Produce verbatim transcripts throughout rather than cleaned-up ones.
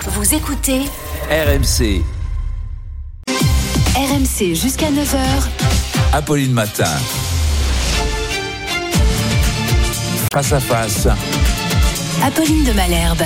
Vous écoutez R M C. R M C jusqu'à neuf heures. Apolline Matin. Face à face. Apolline de Malherbe.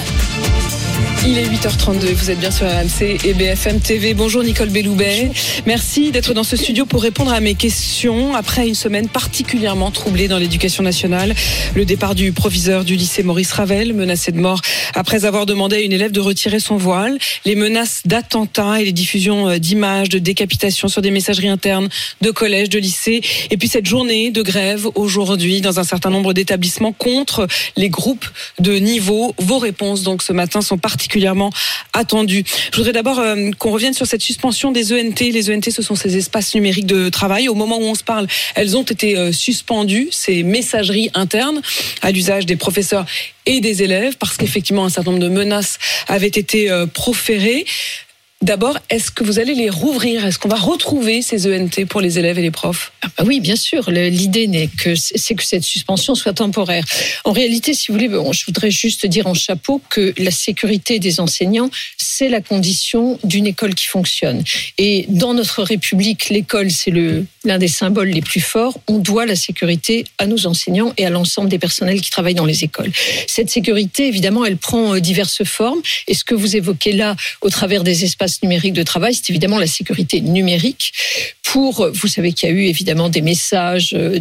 Il est huit heures trente-deux, vous êtes bien sur R M C et B F M T V. Bonjour Nicole Belloubet. Bonjour. Merci d'être dans ce studio pour répondre à mes questions après une semaine particulièrement troublée dans l'éducation nationale. Le départ du proviseur du lycée Maurice Ravel, menacé de mort après avoir demandé à une élève de retirer son voile. Les menaces d'attentats et les diffusions d'images, de décapitation sur des messageries internes de collèges, de lycées. Et puis cette journée de grève aujourd'hui dans un certain nombre d'établissements contre les groupes de niveau. Vos réponses donc ce matin sont particulièrement attendu. Je voudrais d'abord euh, qu'on revienne sur cette suspension des E N T. Les E N T, ce sont ces espaces numériques de travail. Au moment où on se parle, elles ont été euh, suspendues, ces messageries internes à l'usage des professeurs et des élèves, parce qu'effectivement, un certain nombre de menaces avaient été euh, proférées. D'abord, est-ce que vous allez les rouvrir ? Est-ce qu'on va retrouver ces E N T pour les élèves et les profs ? Ah bah oui, bien sûr. L'idée n'est que c'est que cette suspension soit temporaire. En réalité, si vous voulez, bon, je voudrais juste dire en chapeau que la sécurité des enseignants, c'est la condition d'une école qui fonctionne. Et dans notre République, l'école, c'est le, l'un des symboles les plus forts. On doit la sécurité à nos enseignants et à l'ensemble des personnels qui travaillent dans les écoles. Cette sécurité, évidemment, elle prend diverses formes. Et ce que vous évoquez là, au travers des espaces numérique de travail, c'est évidemment la sécurité numérique. Pour, vous savez qu'il y a eu évidemment des messages, euh,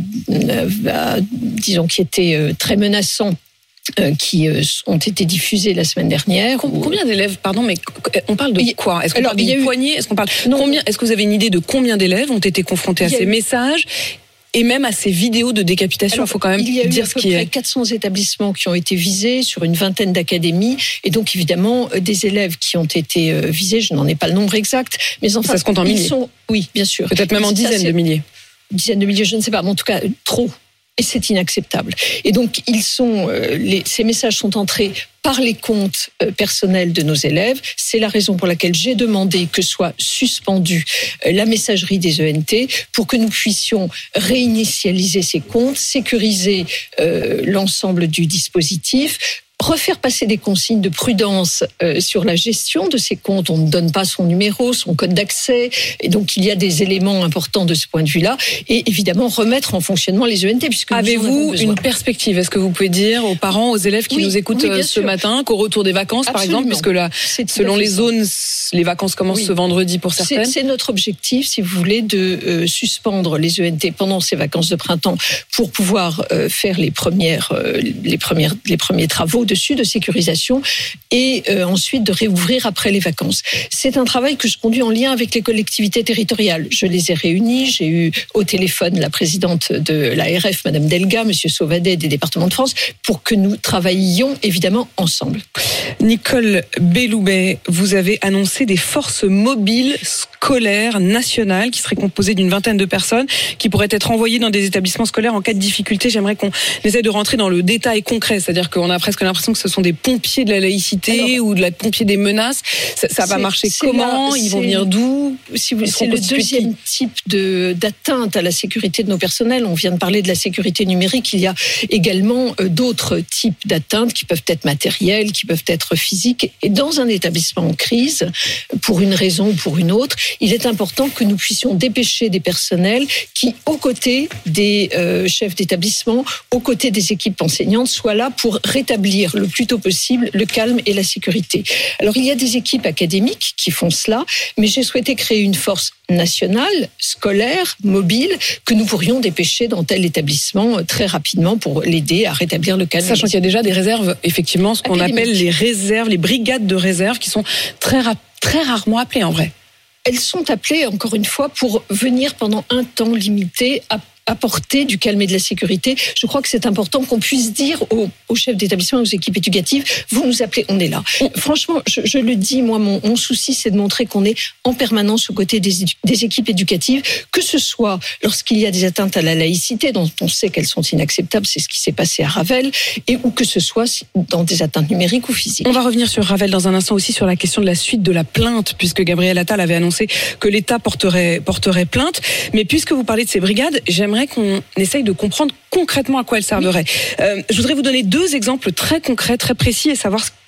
euh, disons, qui étaient euh, très menaçants, euh, qui euh, ont été diffusés la semaine dernière. Combien ou... d'élèves, pardon, mais on parle de quoi ? Est-ce qu'on Alors, parle d'une eu... poignée ? Est-ce qu'on parle non, combien Est-ce que vous avez une idée de combien d'élèves ont été confrontés à ces eu... messages ? Et même à ces vidéos de décapitation, il faut quand même dire ce qui est. Il y a eu à peu près quatre cents établissements qui ont été visés sur une vingtaine d'académies. Et donc, évidemment, des élèves qui ont été visés, je n'en ai pas le nombre exact, mais enfin. Ça se compte en milliers. Sont, oui, bien sûr. Peut-être même en dizaines de milliers. Dizaines de milliers, je ne sais pas, mais en tout cas, trop. Et c'est inacceptable. Et donc, ils sont, euh, les, ces messages sont entrés par les comptes euh, personnels de nos élèves. C'est la raison pour laquelle j'ai demandé que soit suspendue euh, la messagerie des E N T pour que nous puissions réinitialiser ces comptes, sécuriser euh, l'ensemble du dispositif, refaire passer des consignes de prudence euh, sur la gestion de ces comptes. On ne donne pas son numéro, son code d'accès. Et donc, il y a des éléments importants de ce point de vue-là. Et évidemment, remettre en fonctionnement les E N T. Puisque avez-vous une perspective ? Est-ce que vous pouvez dire aux parents, aux élèves qui oui, nous écoutent oui, ce sûr. matin, qu'au retour des vacances, Absolument. par exemple, puisque là, selon les zones, les vacances commencent oui. ce vendredi pour certaines. C'est, c'est notre objectif, si vous voulez, de euh, suspendre les E N T pendant ces vacances de printemps pour pouvoir euh, faire les premières, euh, les premières, les premiers travaux dessus de sécurisation et euh, ensuite de réouvrir après les vacances. C'est un travail que je conduis en lien avec les collectivités territoriales. Je les ai réunis, j'ai eu au téléphone la présidente de l'A R F, Madame Delga, Monsieur Sauvadet des départements de France, pour que nous travaillions évidemment ensemble. Nicole Belloubet, vous avez annoncé des forces mobiles scolaires nationales qui seraient composées d'une vingtaine de personnes qui pourraient être envoyées dans des établissements scolaires en cas de difficulté. J'aimerais qu'on essaie de rentrer dans le détail concret, c'est-à-dire qu'on a presque l'impression que ce sont des pompiers de la laïcité Alors, ou de la pompiers des menaces. Ça, ça va marcher comment la, Ils vont venir d'où si vous, C'est le deuxième type de, d'atteinte à la sécurité de nos personnels. On vient de parler de la sécurité numérique. Il y a également euh, d'autres types d'atteintes qui peuvent être matérielles, qui peuvent être physiques. Et dans un établissement en crise, pour une raison ou pour une autre, il est important que nous puissions dépêcher des personnels qui, aux côtés des euh, chefs d'établissement, aux côtés des équipes enseignantes, soient là pour rétablir le plus tôt possible le calme et la sécurité. Alors, il y a des équipes académiques qui font cela, mais j'ai souhaité créer une force nationale, scolaire, mobile, que nous pourrions dépêcher dans tel établissement très rapidement pour l'aider à rétablir le calme. Sachant qu'il y a déjà des réserves, effectivement, ce qu'on appelle les réserves, les brigades de réserve, qui sont très, ra- très rarement appelées en vrai. Elles sont appelées, encore une fois, pour venir pendant un temps limité à apporter du calme et de la sécurité. Je crois que c'est important qu'on puisse dire aux, aux chefs d'établissement, aux équipes éducatives, vous nous appelez, on est là. Franchement, je, je le dis, moi, mon, mon souci, c'est de montrer qu'on est en permanence aux côtés des, des équipes éducatives, que ce soit lorsqu'il y a des atteintes à la laïcité, dont on sait qu'elles sont inacceptables, c'est ce qui s'est passé à Ravel, et ou que ce soit dans des atteintes numériques ou physiques. On va revenir sur Ravel dans un instant aussi, sur la question de la suite de la plainte, puisque Gabriel Attal avait annoncé que l'État porterait, porterait plainte. Mais puisque vous parlez de ces brigades, j'aimerais qu'on essaye de comprendre concrètement à quoi elles serveraient. Oui. Euh, je voudrais vous donner deux exemples très concrets, très précis, et savoir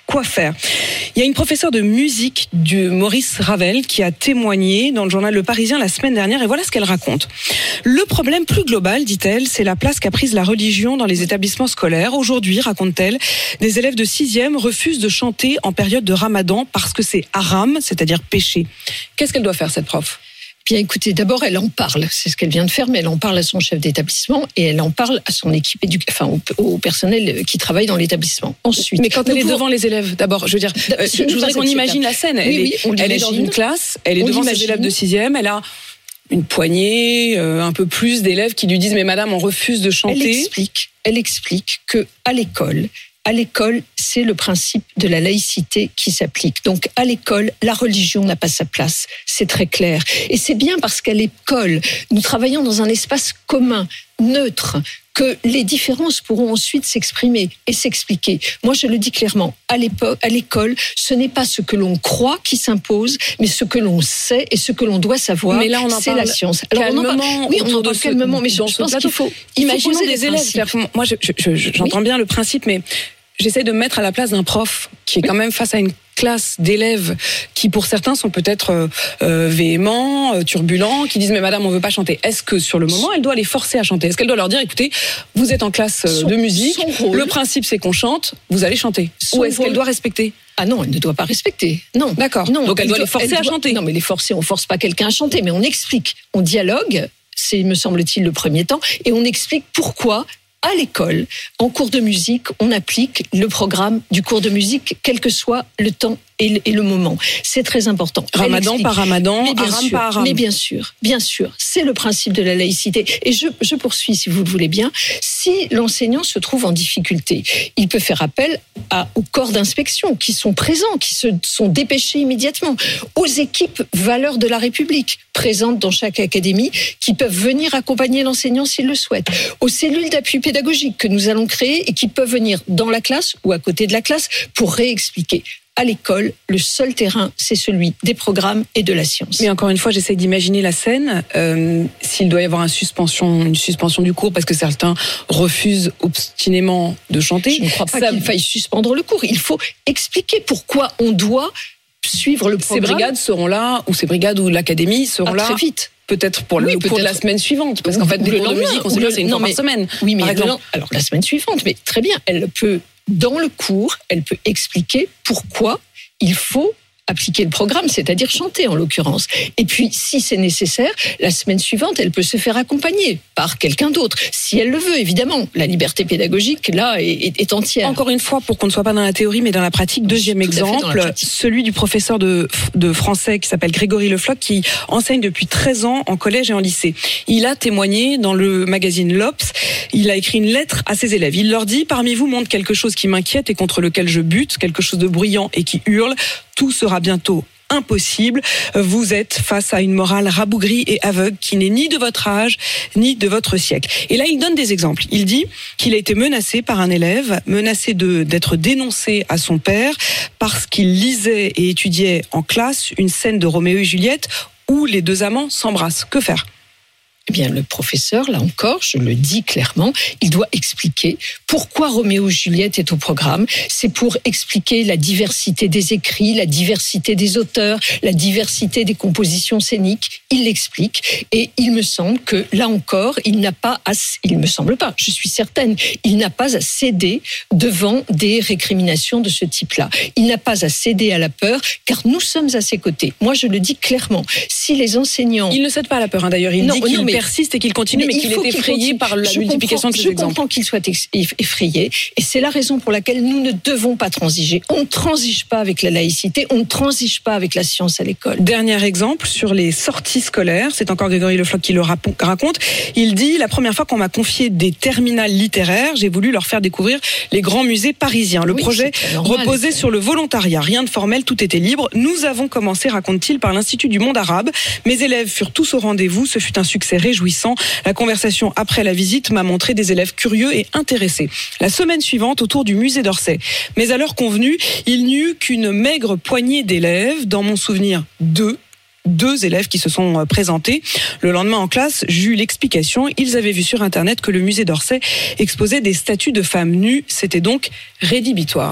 quoi faire. Il y a une professeure de musique de Maurice Ravel qui a témoigné dans le journal Le Parisien la semaine dernière et voilà ce qu'elle raconte. Le problème plus global, dit-elle, c'est la place qu'a prise la religion dans les établissements scolaires. Aujourd'hui, raconte-t-elle, des élèves de sixième refusent de chanter en période de Ramadan parce que c'est haram, c'est-à-dire péché. Qu'est-ce qu'elle doit faire, cette prof ? Bien, écoutez, d'abord, elle en parle. C'est ce qu'elle vient de faire, mais elle en parle à son chef d'établissement et elle en parle à son équipe éduc... enfin, au, au personnel qui travaille dans l'établissement. Ensuite. Mais quand elle est devant les élèves, d'abord, je veux dire, euh, je, je voudrais qu'on imagine la scène. Elle, oui, oui, est, elle est dans une classe, elle est devant ses élèves de sixième, elle a une poignée, euh, un peu plus d'élèves qui lui disent, mais madame, on refuse de chanter. Elle explique, elle explique que à l'école, À l'école, c'est le principe de la laïcité qui s'applique. Donc, à l'école, la religion n'a pas sa place. C'est très clair. Et c'est bien parce qu'à l'école, nous travaillons dans un espace commun, neutre, que les différences pourront ensuite s'exprimer et s'expliquer. Moi, je le dis clairement, à l'époque, à l'école, ce n'est pas ce que l'on croit qui s'impose, mais ce que l'on sait et ce que l'on doit savoir, mais là, on en c'est parle la science. Alors, on en parle, oui, on en parle calmement, mais je pense qu'il faut imaginer des élèves. Moi, je, je, je, j'entends oui. bien le principe, mais j'essaie de me mettre à la place d'un prof qui est quand même face à une classe d'élèves qui, pour certains, sont peut-être euh, euh, véhéments, euh, turbulents, qui disent « mais madame, on veut pas chanter ». Est-ce que, sur le moment, elle doit les forcer à chanter ? Est-ce qu'elle doit leur dire « écoutez, vous êtes en classe euh, de musique, le principe c'est qu'on chante, vous allez chanter ». Ou est-ce qu'elle doit respecter ? Ah non, elle ne doit pas respecter. Non. D'accord. Non, donc elle, elle doit les forcer à doit... chanter. Non, mais les forcer, on force pas quelqu'un à chanter, mais on explique, on dialogue, c'est, me semble-t-il, le premier temps, et on explique pourquoi à l'école, en cours de musique, on applique le programme du cours de musique, quel que soit le temps et le, et le moment. C'est très important. Ramadan par Ramadan, mais bien Aram sûr, par Aram. Mais bien sûr, bien sûr, c'est le principe de la laïcité. Et je, je poursuis, si vous le voulez bien. Si l'enseignant se trouve en difficulté, il peut faire appel à, aux corps d'inspection qui sont présents, qui se sont dépêchés immédiatement, aux équipes valeurs de la République présentes dans chaque académie, qui peuvent venir accompagner l'enseignant s'il le souhaite, aux cellules d'appui pédagogique que nous allons créer et qui peuvent venir dans la classe ou à côté de la classe pour réexpliquer. À l'école, le seul terrain, c'est celui des programmes et de la science. Mais encore une fois, j'essaie d'imaginer la scène. Euh, s'il doit y avoir une suspension, une suspension du cours parce que certains refusent obstinément de chanter. Je ne crois pas ça... qu'il faille suspendre le cours. Il faut expliquer pourquoi on doit suivre le programme. Ces brigades seront là, ou ces brigades ou l'académie seront ah, là. Très vite. Peut-être pour oui, le peut-être. cours de la semaine suivante, parce qu'en fait, des cours de musique, on sait bien, c'est une non, fois mais, par semaine. Oui, mais alors la semaine suivante, mais très bien, elle peut, dans le cours, elle peut expliquer pourquoi il faut appliquer le programme, c'est-à-dire chanter en l'occurrence. Et puis, si c'est nécessaire, la semaine suivante, elle peut se faire accompagner par quelqu'un d'autre, si elle le veut, évidemment. La liberté pédagogique, là, est, est, est entière. Encore une fois, pour qu'on ne soit pas dans la théorie, mais dans la pratique, deuxième exemple, pratique. Celui du professeur de, de français qui s'appelle Grégory Lefloc, qui enseigne depuis treize ans en collège et en lycée. Il a témoigné dans le magazine L'Obs, il a écrit une lettre à ses élèves. Il leur dit, parmi vous montre quelque chose qui m'inquiète et contre lequel je bute, quelque chose de bruyant et qui hurle, tout sera bientôt impossible. Vous êtes face à une morale rabougrie et aveugle qui n'est ni de votre âge, ni de votre siècle. Et là, il donne des exemples. Il dit qu'il a été menacé par un élève, menacé de, d'être dénoncé à son père parce qu'il lisait et étudiait en classe une scène de Roméo et Juliette où les deux amants s'embrassent. Que faire ? Eh bien, le professeur, là encore, je le dis clairement, il doit expliquer pourquoi Roméo et Juliette est au programme. C'est pour expliquer la diversité des écrits, la diversité des auteurs, la diversité des compositions scéniques. Il l'explique et il me semble que, là encore, il n'a pas à, il me semble pas, je suis certaine, il n'a pas à céder devant des récriminations de ce type-là. Il n'a pas à céder à la peur, car nous sommes à ses côtés. Moi, je le dis clairement. Si les enseignants... Il ne cède pas à la peur, hein, d'ailleurs. Il non, dit qu'il non, mais... persiste et qu'il continue, mais, mais qu'il est effrayé par la je multiplication de ces je exemples. Je comprends qu'il soit effrayé, et c'est la raison pour laquelle nous ne devons pas transiger. On ne transige pas avec la laïcité, on ne transige pas avec la science à l'école. Dernier exemple, sur les sorties scolaires, c'est encore Grégory Lefloc qui le raconte. Il dit, la première fois qu'on m'a confié des terminales littéraires, j'ai voulu leur faire découvrir les grands musées parisiens. Le oui, projet normal, reposait sur le volontariat, rien de formel, tout était libre. Nous avons commencé, raconte-t-il, par l'Institut du monde arabe. Mes élèves furent tous au rendez-vous, ce fut un succès réjouissant. La conversation après la visite m'a montré des élèves curieux et intéressés. La semaine suivante, autour du musée d'Orsay. Mais à l'heure convenue, il n'y eut qu'une maigre poignée d'élèves. Dans mon souvenir, deux. Deux élèves qui se sont présentés. Le lendemain en classe, j'eus l'explication. Ils avaient vu sur Internet que le musée d'Orsay exposait des statues de femmes nues. C'était donc rédhibitoire.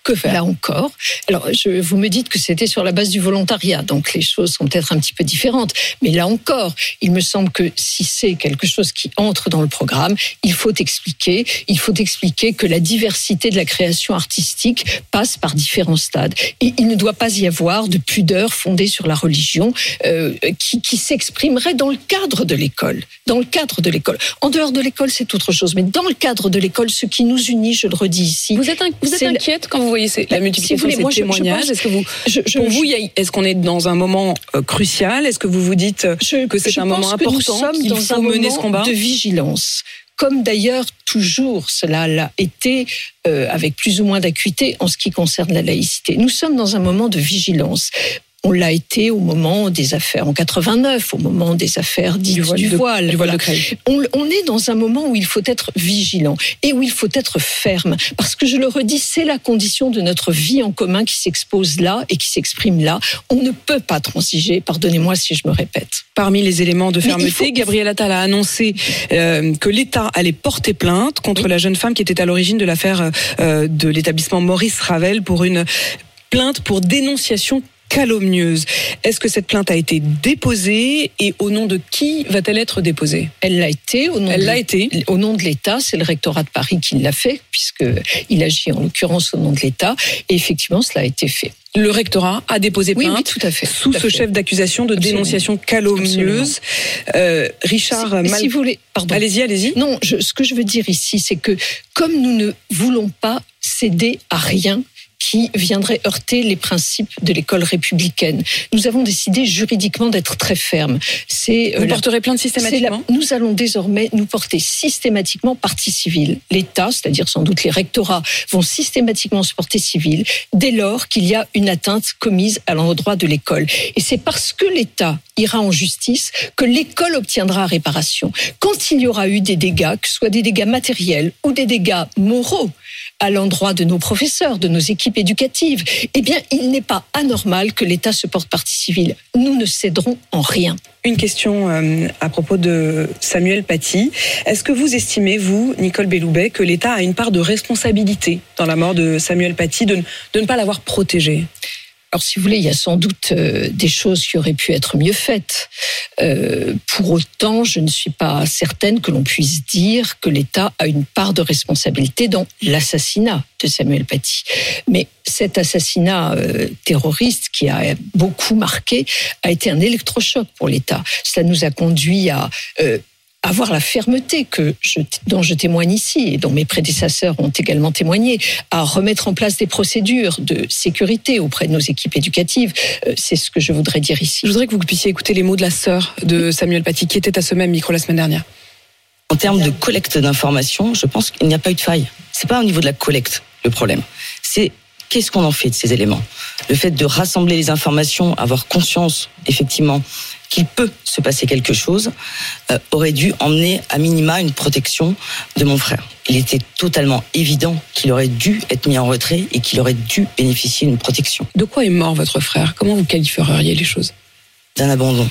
Que faire ? Là encore, alors je, vous me dites que c'était sur la base du volontariat, donc les choses sont peut-être un petit peu différentes. Mais là encore, il me semble que si c'est quelque chose qui entre dans le programme, il faut expliquer, il faut expliquer que la diversité de la création artistique passe par différents stades. Et il ne doit pas y avoir de pudeur fondée sur la religion euh, qui, qui s'exprimerait dans le cadre de l'école. Dans le cadre de l'école. En dehors de l'école, c'est autre chose. Mais dans le cadre de l'école, ce qui nous unit, je le redis ici. Vous êtes, un, vous êtes inquiète quand vous voyez c'est la multiplication si de ces témoignages. Est-ce que vous, je, je, pour vous, est-ce qu'on est dans un moment euh, crucial ? Est-ce que vous vous dites je, que c'est je un moment important qu'il dans faut un mener moment ce combat ? De vigilance. Comme d'ailleurs toujours cela l'a été euh, avec plus ou moins d'acuité en ce qui concerne la laïcité. Nous sommes dans un moment de vigilance. On l'a été au moment des affaires en quatre-vingt-neuf, au moment des affaires dites du voile. Du voile, du voile voilà. de Creil. On, on est dans un moment où il faut être vigilant et où il faut être ferme. Parce que je le redis, c'est la condition de notre vie en commun qui s'expose là et qui s'exprime là. On ne peut pas transiger, pardonnez-moi si je me répète. Parmi les éléments de fermeté, faut... Gabriel Attal a annoncé euh, que l'État allait porter plainte contre oui. la jeune femme qui était à l'origine de l'affaire euh, de l'établissement Maurice Ravel pour une plainte pour dénonciation calomnieuse. Est-ce que cette plainte a été déposée et au nom de qui va-t-elle être déposée ? Elle l'a été. Au nom Elle de l'a été. Au nom de l'État, c'est le rectorat de Paris qui l'a fait, puisqu'il agit en l'occurrence au nom de l'État. Et effectivement, cela a été fait. Le rectorat a déposé plainte oui, oui, tout à fait, sous tout à ce fait. chef d'accusation de Absolument. dénonciation calomnieuse. Euh, Richard, si, Mal... si vous voulez, pardon. Allez-y, allez-y. Non, je, ce que je veux dire ici, c'est que comme nous ne voulons pas céder à rien qui viendrait heurter les principes de l'école républicaine. Nous avons décidé juridiquement d'être très fermes. C'est, Vous euh, porterez plainte systématiquement ? la, Nous allons désormais nous porter systématiquement partie civile. L'État, c'est-à-dire sans doute les rectorats, vont systématiquement se porter civil dès lors qu'il y a une atteinte commise à l'endroit de l'école. Et c'est parce que l'État ira en justice que l'école obtiendra réparation. Quand il y aura eu des dégâts, que ce soit des dégâts matériels ou des dégâts moraux, à l'endroit de nos professeurs, de nos équipes éducatives, eh bien, il n'est pas anormal que l'État se porte partie civile. Nous ne céderons en rien. Une question euh, à propos de Samuel Paty. Est-ce que vous estimez, vous, Nicole Belloubet, que l'État a une part de responsabilité dans la mort de Samuel Paty, de, de ne pas l'avoir protégé ? Alors, si vous voulez, il y a sans doute euh, des choses qui auraient pu être mieux faites. Euh, pour autant, je ne suis pas certaine que l'on puisse dire que l'État a une part de responsabilité dans l'assassinat de Samuel Paty. Mais cet assassinat euh, terroriste qui a beaucoup marqué a été un électrochoc pour l'État. Cela nous a conduit à... Euh, avoir la fermeté que je, dont je témoigne ici et dont mes prédécesseurs ont également témoigné, à remettre en place des procédures de sécurité auprès de nos équipes éducatives. C'est ce que je voudrais dire ici. Je voudrais que vous puissiez écouter les mots de la sœur de Samuel Paty, qui était à ce même micro la semaine dernière. En termes de collecte d'informations, je pense qu'il n'y a pas eu de faille. C'est pas au niveau de la collecte le problème. C'est qu'est-ce qu'on en fait de ces éléments ? Le fait de rassembler les informations, avoir conscience, effectivement, qu'il peut se passer quelque chose, euh, aurait dû emmener à minima une protection de mon frère. Il était totalement évident qu'il aurait dû être mis en retrait et qu'il aurait dû bénéficier d'une protection. De quoi est mort votre frère ? Comment vous qualifieriez les choses ? D'un abandon.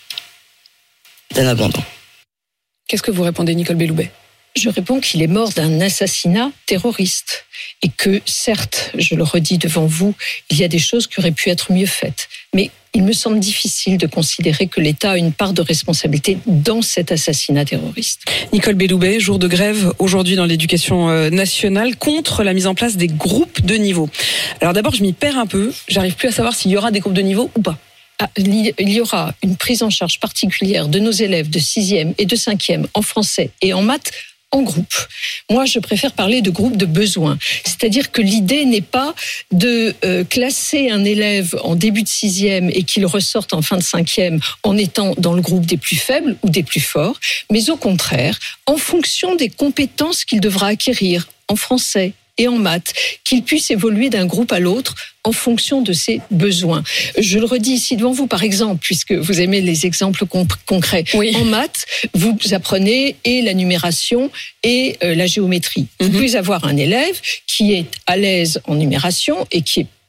D'un abandon. Qu'est-ce que vous répondez, Nicole Belloubet ? Je réponds qu'il est mort d'un assassinat terroriste et que, certes, je le redis devant vous, il y a des choses qui auraient pu être mieux faites. Mais il me semble difficile de considérer que l'État a une part de responsabilité dans cet assassinat terroriste. Nicole Belloubet, jour de grève aujourd'hui dans l'éducation nationale contre la mise en place des groupes de niveau. Alors d'abord, je m'y perds un peu. J'arrive plus à savoir s'il y aura des groupes de niveau ou pas. Ah, il y aura une prise en charge particulière de nos élèves de sixième et de cinquième en français et en maths en groupe. Moi, je préfère parler de groupe de besoin. C'est-à-dire que l'idée n'est pas de euh, classer un élève en début de sixième et qu'il ressorte en fin de cinquième en étant dans le groupe des plus faibles ou des plus forts, mais au contraire, en fonction des compétences qu'il devra acquérir en français et en maths, qu'il puisse évoluer d'un groupe à l'autre en fonction de ses besoins. Je le redis ici devant vous, par exemple, puisque vous aimez les exemples comp- concrets. Oui. En maths, vous apprenez et la numération et euh, la géométrie. Mm-hmm. Vous pouvez avoir un élève qui est à l'aise en numération et qui est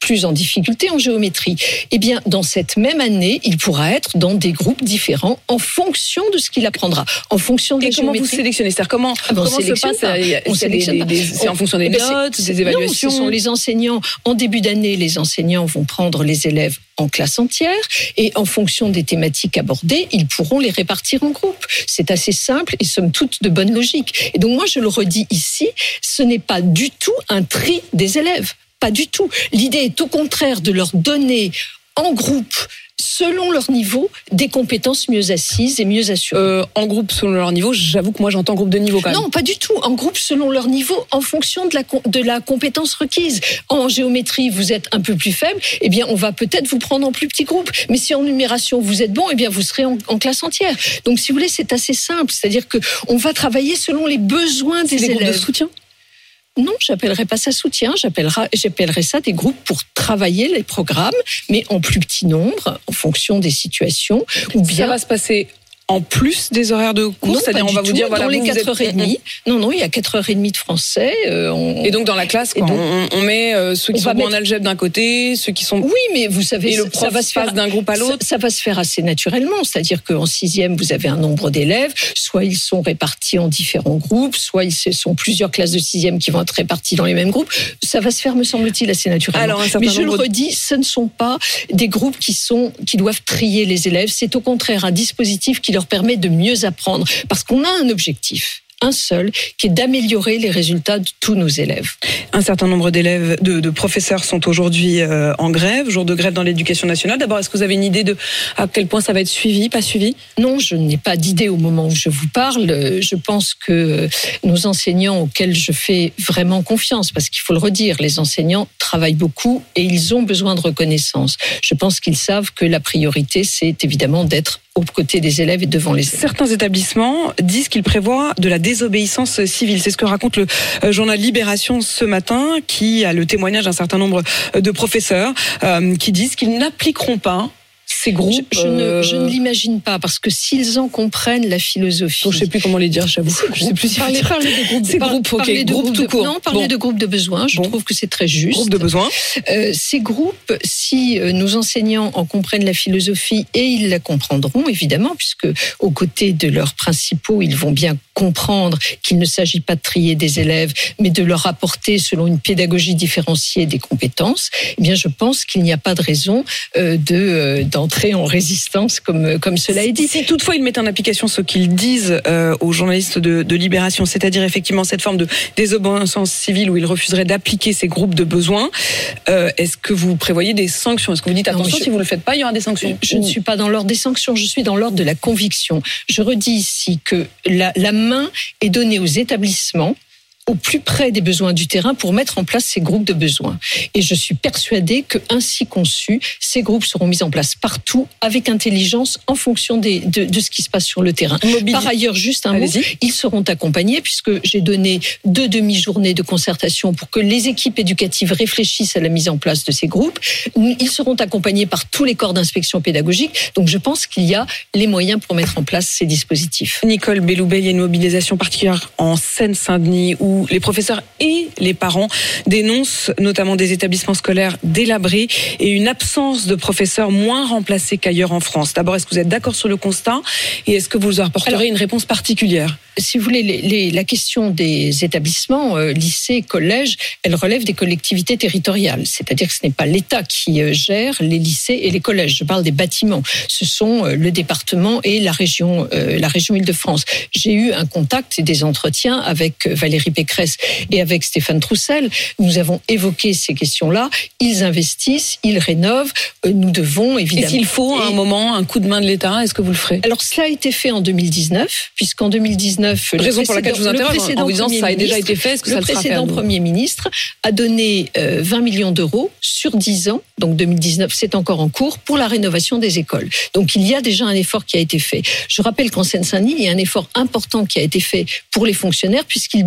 plus en difficulté en géométrie. Eh bien, dans cette même année, il pourra être dans des groupes différents en fonction de ce qu'il apprendra, en fonction de Et la comment géométrie. vous sélectionnez? C'est-à-dire comment, Ah ben, on comment se sélectionne passe? pas. Il y a- On c'est des- sélectionne des- des- pas. c'est en fonction des Eh ben, c'est- notes, c'est- des évaluations. Non, ce sont les enseignants. En début d'année, les enseignants vont prendre les élèves en classe entière et en fonction des thématiques abordées, ils pourront les répartir en groupes. C'est assez simple et somme toute de bonne logique. Et donc moi, je le redis ici, ce n'est pas du tout un tri des élèves. Pas du tout. L'idée est au contraire de leur donner en groupe, selon leur niveau, des compétences mieux assises et mieux assurées. Euh, en groupe selon leur niveau, j'avoue que moi j'entends groupe de niveau quand même. Non, pas du tout. En groupe selon leur niveau, en fonction de la, de la compétence requise. En géométrie, vous êtes un peu plus faible, eh bien, on va peut-être vous prendre en plus petit groupe. Mais si en numération, vous êtes bon, eh bien, vous serez en, en classe entière. Donc, si vous voulez, c'est assez simple. C'est-à-dire que on va travailler selon les besoins des des élèves. groupes de soutien? Non, j'appellerai pas ça soutien, j'appellerai, j'appellerai ça des groupes pour travailler les programmes, mais en plus petit nombre, en fonction des situations. Ou bien Ça va se passer en plus des horaires de cours, non, c'est-à-dire pas on du va vous tout. dire dans voilà les vous, vous quatre heures êtes- trente. Non, non, il y a quatre heures trente de français. euh, on- Et donc dans la classe, Et quoi, donc, on, on met euh, ceux qui on sont va bons en mettre- algèbre d'un côté, ceux qui sont Oui, mais vous savez, et le ça- prof ça va se faire passe d'un groupe à l'autre. Ça, ça va se faire assez naturellement, c'est-à-dire qu'en sixième, vous avez un nombre d'élèves, soit ils sont répartis en différents groupes, soit ils ce sont plusieurs classes de sixième qui vont être réparties dans les mêmes groupes. Ça va se faire, me semble-t-il, assez naturellement. Alors, un certain mais je nombre le de- redis, ce ne sont pas des groupes qui sont qui doivent trier les élèves. C'est au contraire un dispositif qui leur permet de mieux apprendre, parce qu'on a un objectif. Un seul, qui est d'améliorer les résultats de tous nos élèves. Un certain nombre d'élèves, de, de professeurs sont aujourd'hui euh, en grève, jour de grève dans l'éducation nationale. D'abord, est-ce que vous avez une idée de à quel point ça va être suivi, pas suivi? Non, je n'ai pas d'idée au moment où je vous parle. Euh, Je pense que nos enseignants, auxquels je fais vraiment confiance, parce qu'il faut le redire, les enseignants travaillent beaucoup et ils ont besoin de reconnaissance. Je pense qu'ils savent que la priorité, c'est évidemment d'être aux côtés des élèves et devant les élèves. Certains établissements disent qu'ils prévoient de la désobéissance civile. C'est ce que raconte le euh, journal Libération ce matin, qui a le témoignage d'un certain nombre de professeurs euh, qui disent qu'ils n'appliqueront pas ces groupes. Je, je euh, ne, je ne l'imagine pas, parce que s'ils en comprennent la philosophie... je ne sais plus comment les dire, j'avoue. Je sais plus si Parler, parler de groupes, Ces par- groupes, ok, parler de groupes groupes tout de- court. Non, parler Bon. de groupes de besoins, je Bon. trouve que c'est très juste. Groupe de besoin. Euh, ces groupes, si euh, nos enseignants en comprennent la philosophie, et ils la comprendront évidemment, puisque aux côtés de leurs principaux, ils vont bien comprendre qu'il ne s'agit pas de trier des élèves, mais de leur apporter, selon une pédagogie différenciée, des compétences. Eh bien, je pense qu'il n'y a pas de raison euh, de euh, d'entrer en résistance comme comme cela est dit. Si toutefois ils mettent en application ce qu'ils disent euh, aux journalistes de, de Libération, c'est-à-dire effectivement cette forme de désobéissance civile où ils refuseraient d'appliquer ces groupes de besoins, euh, est-ce que vous prévoyez des sanctions? Est-ce que vous dites Non, attention, je- si vous ne le faites pas, il y aura des sanctions? Je ne suis pas dans l'ordre des sanctions, je suis dans l'ordre de la conviction. Je redis ici que la, la main est donnée aux établissements au plus près des besoins du terrain pour mettre en place ces groupes de besoins. Et je suis persuadée que, ainsi conçus, ces groupes seront mis en place partout avec intelligence en fonction des, de, de ce qui se passe sur le terrain. Mobili- Par ailleurs, juste un mot, Allez-y. ils seront accompagnés puisque j'ai donné deux demi-journées de concertation pour que les équipes éducatives réfléchissent à la mise en place de ces groupes. Ils seront accompagnés par tous les corps d'inspection pédagogique. Donc je pense qu'il y a les moyens pour mettre en place ces dispositifs. Nicole Belloubet, il y a une mobilisation particulière en Seine-Saint-Denis où les professeurs et les parents dénoncent notamment des établissements scolaires délabrés et une absence de professeurs moins remplacés qu'ailleurs en France. D'abord, est-ce que vous êtes d'accord sur le constat et est-ce que vous apporterez Alors, une réponse particulière? Si vous voulez, les, les, la question des établissements, euh, lycées, collèges, elle relève des collectivités territoriales. C'est-à-dire que ce n'est pas l'État qui euh, gère les lycées et les collèges. Je parle des bâtiments. Ce sont euh, le département et la région, euh, la région Île-de-France. J'ai eu un contact et des entretiens avec Valérie Pécresse et avec Stéphane Troussel. Nous avons évoqué ces questions-là. Ils investissent, ils rénovent. Euh, nous devons évidemment. Et s'il faut à un Et- moment un coup de main de l'État, est-ce que vous le ferez? Alors cela a été fait en deux mille dix-neuf, puisqu'en deux mille dix-neuf, le Raison pour laquelle je vous précédent- le interroge, précédent en vous disant Premier ça a déjà ministre- été fait, est-ce que le ça le sera fait à précédent nouveau? Premier ministre a donné euh, vingt millions d'euros sur dix ans, donc deux mille dix-neuf, c'est encore en cours, pour la rénovation des écoles. Donc il y a déjà un effort qui a été fait. Je rappelle qu'en Seine-Saint-Denis, il y a un effort important qui a été fait pour les fonctionnaires, puisqu'ils bénéficient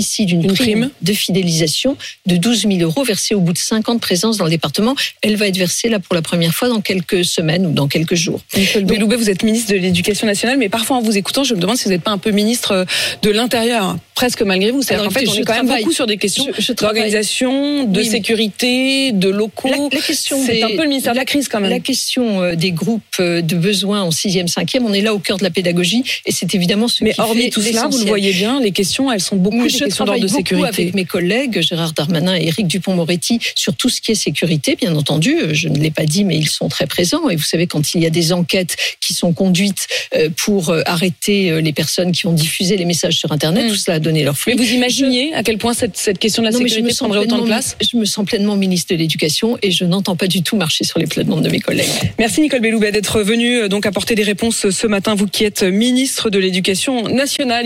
bénéficie d'une prime, prime de fidélisation de douze mille euros versée au bout de cinq ans de présence dans le département. Elle va être versée là pour la première fois dans quelques semaines ou dans quelques jours. Nicole Belloubet, vous êtes ministre de l'Éducation nationale, mais parfois en vous écoutant, je me demande si vous n'êtes pas un peu ministre de l'Intérieur, presque malgré vous. C'est-à-dire qu'en fait, on est quand même beaucoup sur des questions je, je d'organisation, de oui, sécurité, de locaux. La, la question c'est des, un peu le ministère de la crise quand même. La question des groupes de besoins en sixième, cinquième, on est là au cœur de la pédagogie et c'est évidemment ce mais qui hormis fait tout cela, vous le voyez bien, les questions, elles sont beaucoup des questions d'ordre de sécurité. Je travaille beaucoup avec mes collègues Gérard Darmanin et Éric Dupond-Moretti sur tout ce qui est sécurité, bien entendu. Je ne l'ai pas dit, mais ils sont très présents. Et vous savez, quand il y a des enquêtes qui sont conduites pour arrêter les personnes qui ont diffusé les messages sur Internet, mmh. tout cela a donné leur fruit. Mais vous imaginez à quel point cette, cette question de la non, sécurité prendrait autant de place ? Je me sens pleinement ministre de l'Éducation et je n'entends pas du tout marcher sur les plates-bandes de mes collègues. Merci Nicole Belloubet d'être venue donc apporter des réponses ce matin, vous qui êtes ministre de l'Éducation nationale.